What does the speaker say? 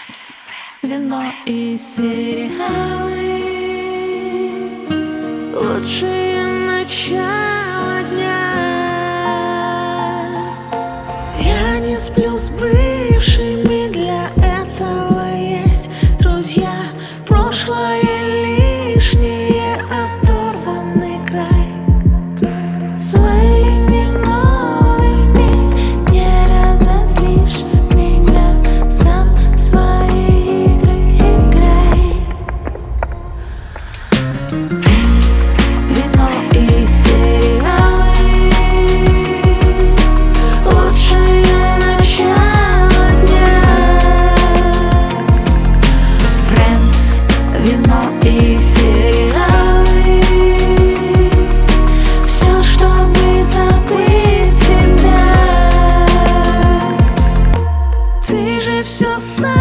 Вино и сериалы — лучшее начало дня. Я не сплю с бывшими, для этого есть друзья. Прошлое лишнее, оторванный край. Своими новыми не разозлишь меня, сам свои игры играй. Вино и сериалы — лучшее начало дня. Friends, вино и сериалы — все, чтобы забыть тебя. Ты же все сам.